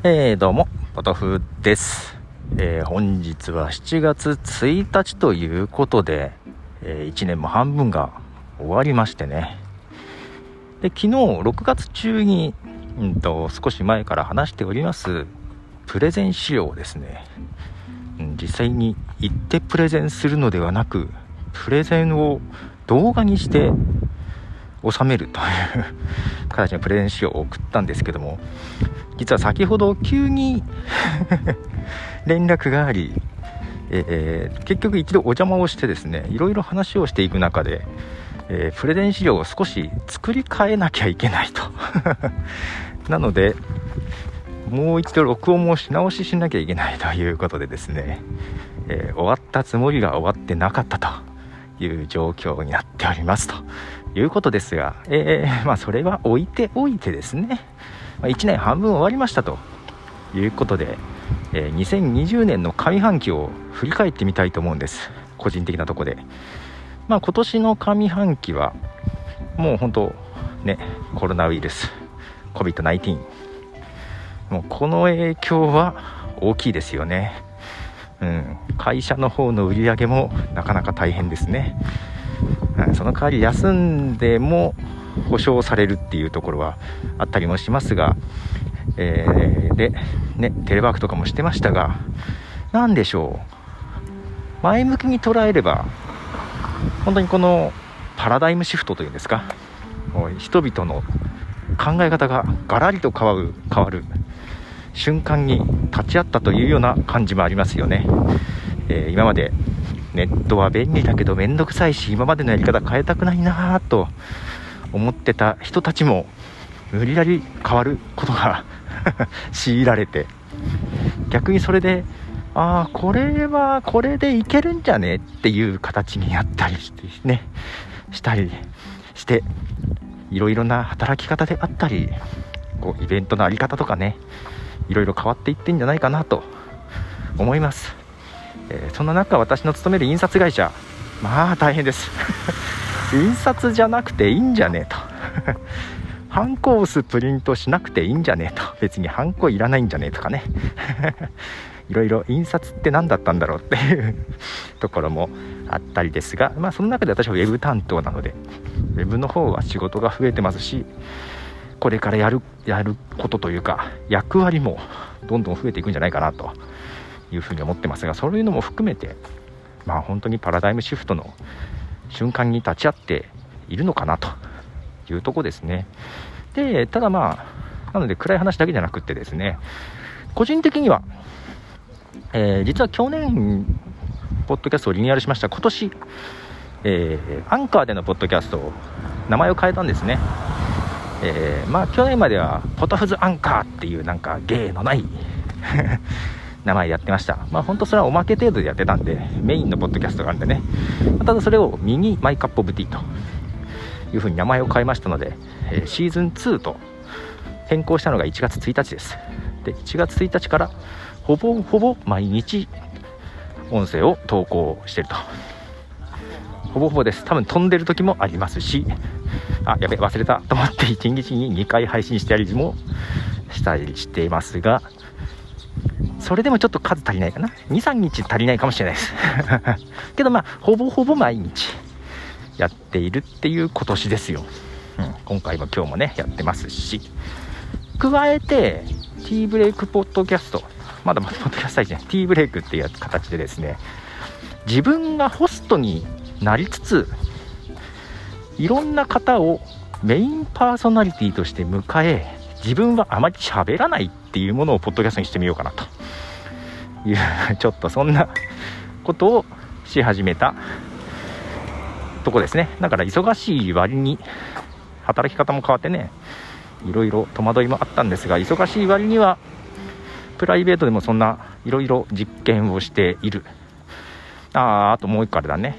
どうもポトフです。本日は7月1日ということで、1年も半分が終わりましてね。で、昨日6月中に、少し前から話しておりますプレゼン資料をですね、実際に行ってプレゼンするのではなく、プレゼンを動画にして収めるという形のプレゼン資料を送ったんですけども、実は先ほど急に連絡があり、結局一度お邪魔をしてですね、いろいろ話をしていく中で、プレゼン資料を少し作り変えなきゃいけないとなのでもう一度録音もし直ししなきゃいけないということでですね、終わったつもりが終わってなかったという状況になっておりますということですが、それは置いておいてですね、1年半分終わりましたということで、2020年の上半期を振り返ってみたいと思うんです。個人的なとこで、今年の上半期はもう本当ね、コロナウイルス COVID-19、 もうこの影響は大きいですよね。会社の方の売り上げもなかなか大変ですね。その代わり休んでも保証されるっていうところはあったりもしますが、でね、テレワークとかもしてましたが、なんでしょう、前向きに捉えれば本当にこのパラダイムシフトというんですか、人々の考え方がガラリと変わる瞬間に立ち会ったというような感じもありますよね。今までネットは便利だけどめんどくさいし、今までのやり方変えたくないなと思ってた人たちも無理やり変わることが強いられて、逆にそれでこれはこれでいけるんじゃねっていう形になったりしてね、したりして、いろいろな働き方であったり、イベントのあり方とかね、いろいろ変わっていってんじゃないかなと思います。そんな中、私の勤める印刷会社、大変です印刷じゃなくていいんじゃねえとハンコ押すプリントしなくていいんじゃねえと、別にハンコいらないんじゃねえとかねいろいろ印刷って何だったんだろうっていうところもあったりですが、その中で私はウェブ担当なので、ウェブの方は仕事が増えてますし、これからやることというか役割もどんどん増えていくんじゃないかなというふうに思ってますが、そういうのも含めて本当にパラダイムシフトの瞬間に立ち会っているのかなというところですね。で、ただなので暗い話だけじゃなくてですね、個人的には、実は去年ポッドキャストをリニューアルしました。今年、アンカーでのポッドキャストを名前を変えたんですね。去年まではポトフズアンカーっていうなんか芸のない名前やってました。本当それはおまけ程度でやってたんで、メインのポッドキャストがあるんでね、ただそれをミニマイカップオブティーというふうに名前を変えましたので、シーズン2と変更したのが1月1日です。で、1月1日からほぼ毎日音声を投稿してると。ほぼです。多分飛んでる時もありますし、やべ忘れたと思って1日に2回配信したりもしたりしていますが、それでもちょっと数足りないかな、 2,3 日足りないかもしれないですけどほぼ毎日やっているっていう今年ですよ。今回も今日もねやってますし、加えて T ブレイクポッドキャスト、まだポッドキャストじゃない T ブレイクっていう形でですね、自分がホストになりつついろんな方をメインパーソナリティとして迎え、自分はあまり喋らないっていうものをポッドキャストにしてみようかなというちょっとそんなことをし始めたとこですね。だから忙しい割に働き方も変わってね、いろいろ戸惑いもあったんですが、忙しい割にはプライベートでもそんないろいろ実験をしている。あともう一個あれだね、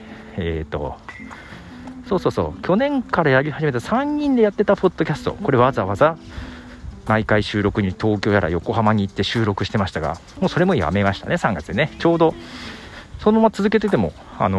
そう去年からやり始めた3人でやってたポッドキャスト、これわざわざ毎回収録に東京やら横浜に行って収録してましたが、もうそれもやめましたね。3月でね、ちょうどそのまま続けてても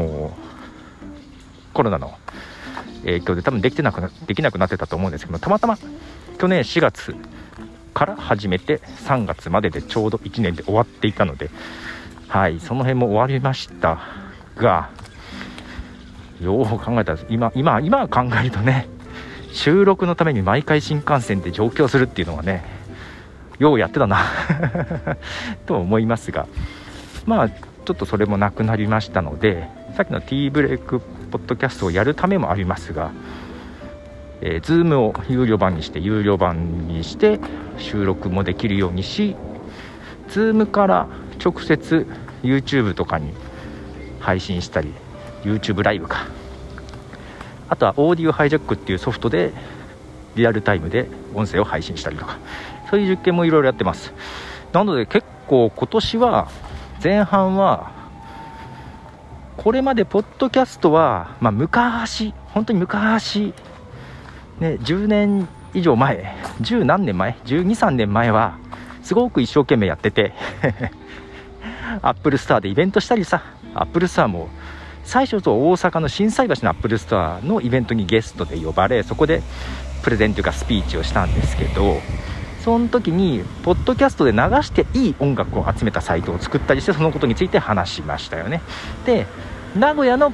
コロナの影響で多分できなくなってたと思うんですけど、たまたま去年4月から始めて3月まででちょうど1年で終わっていたので、はい、その辺も終わりましたが、よう考えたら今考えるとね、収録のために毎回新幹線で上京するっていうのはね、ようやってたなと思いますが、まあちょっとそれもなくなりましたので、さっきのティーブレイクポッドキャストをやるためもありますが、Zoom を有料版にして収録もできるようにし、Zoom から直接 YouTube とかに配信したり、 YouTube ライブか、あとはオーディオハイジャックっていうソフトでリアルタイムで音声を配信したりとか、そういう実験もいろいろやってます。なので結構今年は前半はこれまでポッドキャストは、本当に昔ね、10年以上前、10何年前、12、3年前はすごく一生懸命やっててアップルストアでイベントしたりさ、アップルストアも最初と大阪の心斎橋のアップルストアのイベントにゲストで呼ばれ、そこでプレゼンというかスピーチをしたんですけど、その時にポッドキャストで流していい音楽を集めたサイトを作ったりして、そのことについて話しましたよね。で、名古屋のア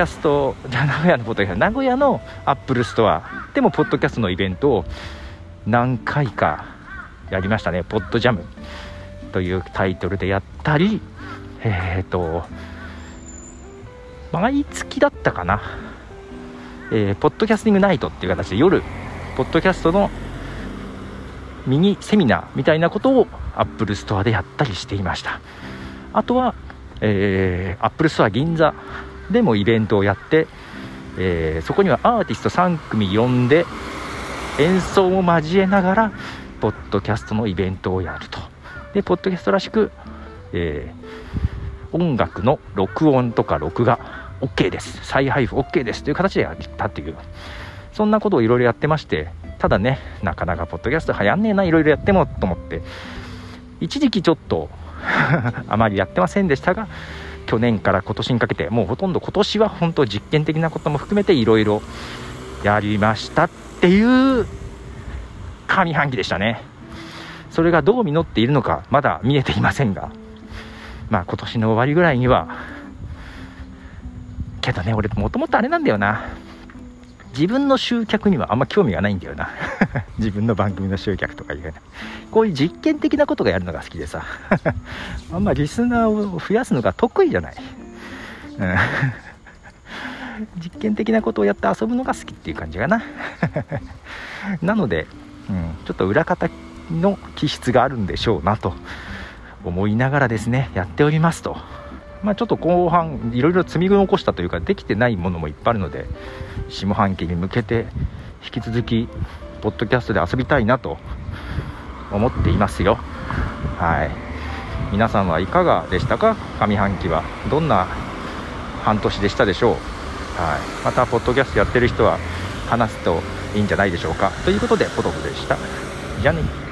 ップルストアでもポッドキャストのイベントを何回かやりましたね。ポッドジャムというタイトルでやったり、毎月だったかな、ポッドキャスティングナイトっていう形で夜ポッドキャストのミニセミナーみたいなことをアップルストアでやったりしていました。あとは、アップルストア銀座でもイベントをやって、そこにはアーティスト3組呼んで演奏も交えながらポッドキャストのイベントをやると。でポッドキャストらしく、音楽の録音とか録画 OK です、再配布 OK ですという形でやったという、そんなことをいろいろやってまして、ただね、なかなかポッドキャスト流行んねえな、いろいろやってもと思って一時期ちょっとあまりやってませんでしたが、去年から今年にかけてもうほとんど今年は本当実験的なことも含めていろいろやりましたっていう上半期でしたね。それがどう実っているのかまだ見えていませんが、今年の終わりぐらいには、けどね、俺もともとあれなんだよな、自分の集客にはあんま興味がないんだよな自分の番組の集客とかいうね、こういう実験的なことがやるのが好きでさあんまリスナーを増やすのが得意じゃない、実験的なことをやって遊ぶのが好きっていう感じかななので、ちょっと裏方の気質があるんでしょうなと思いながらですね、やっておりますと。ちょっと後半いろいろ積み残したというか、できてないものもいっぱいあるので、下半期に向けて引き続きポッドキャストで遊びたいなと思っていますよ。はい、皆さんはいかがでしたか？上半期はどんな半年でしたでしょう。はい、またポッドキャストやってる人は話すといいんじゃないでしょうか。ということでポトフでした。じゃあね。